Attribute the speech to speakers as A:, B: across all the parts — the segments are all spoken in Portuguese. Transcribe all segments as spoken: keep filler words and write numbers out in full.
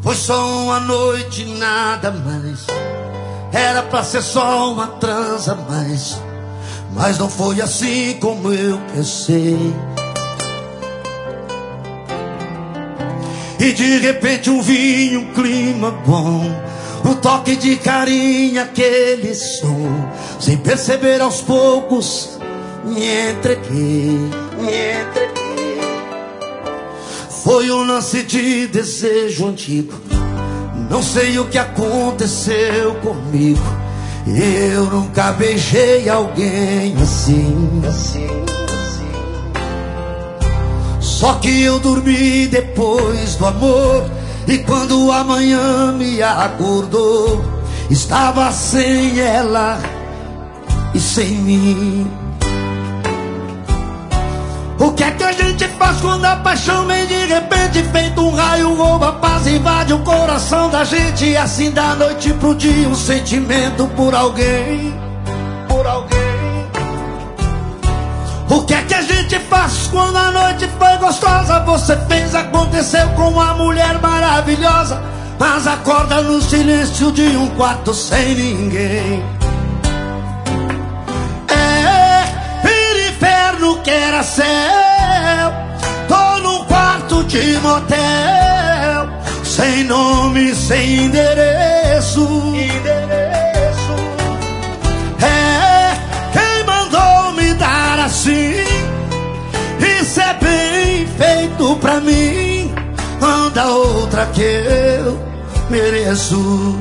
A: Foi só uma noite, nada mais. Era pra ser só uma transa mais, mas não foi assim como eu pensei. E de repente um vinho, um clima bom, um toque de carinho, aquele som. Sem perceber, aos poucos me entreguei, me entreguei. Foi um lance de desejo antigo. Não sei o que aconteceu comigo. Eu nunca beijei alguém assim, assim, assim. Só que eu dormi depois do amor, e quando amanhã me acordou, estava sem ela e sem mim. O que é que a gente faz quando a paixão vem de repente, feito um raio, rouba a paz, invade o coração da gente, e assim da noite pro dia um sentimento por alguém, por alguém. O que é que a gente faz quando a noite foi gostosa? Você fez, aconteceu com uma mulher maravilhosa, mas acorda no silêncio de um quarto sem ninguém. Que era céu, tô num quarto de motel, sem nome, sem endereço, endereço. É, quem mandou me dar assim? Isso é bem feito pra mim. Anda outra que eu mereço.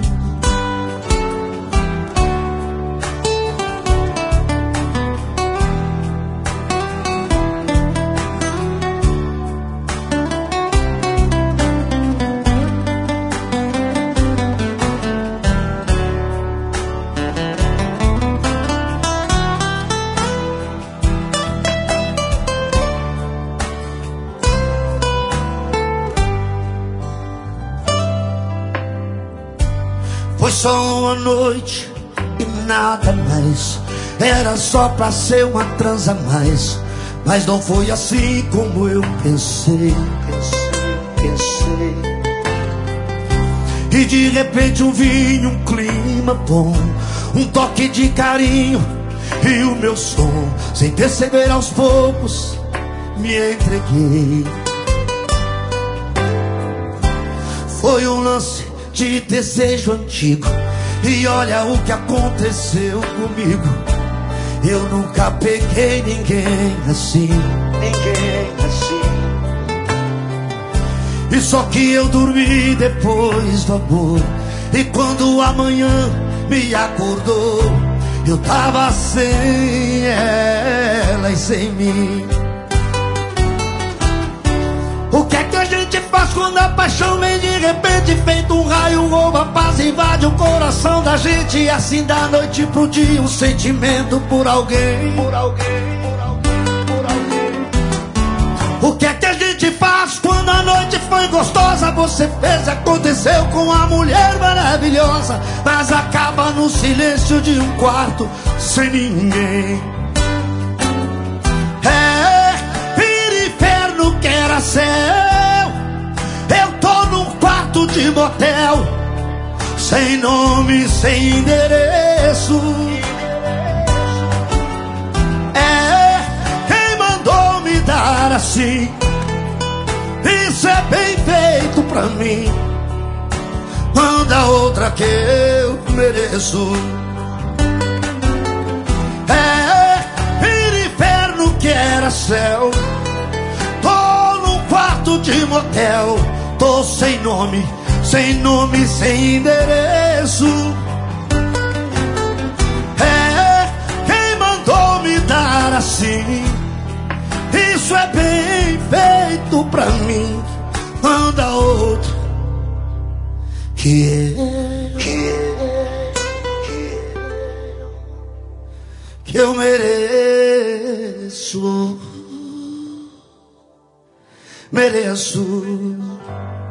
A: Foi só uma noite e nada mais. Era só pra ser uma transa mais, mas não foi assim como eu pensei, pensei, pensei. E de repente um vinho, um clima bom, um toque de carinho e o meu som. Sem perceber, aos poucos me entreguei. Foi um lance de desejo antigo, e olha o que aconteceu comigo. Eu nunca peguei ninguém assim, ninguém assim. E só que eu dormi depois do amor, e quando amanhã me acordou, eu tava sem ela e sem mim. O que é que a gente faz quando a paixão vem de repente, feito um raio, rouba a paz, invade o coração da gente, e assim da noite pro dia um sentimento por alguém, por alguém, por alguém, por alguém. O que é que a gente faz quando a noite foi gostosa? Você fez, aconteceu com uma mulher maravilhosa, mas acaba no silêncio de um quarto sem ninguém. Que era céu, eu tô num quarto de motel, sem nome, sem endereço. É, quem mandou me dar assim? Isso é bem feito pra mim. Manda outra que eu mereço. É, inferno que era céu, de motel, tô sem nome, sem nome, sem endereço. É, quem mandou me dar assim? Isso é bem feito pra mim. Manda outro que eu, que eu, que eu mereço. Mereço.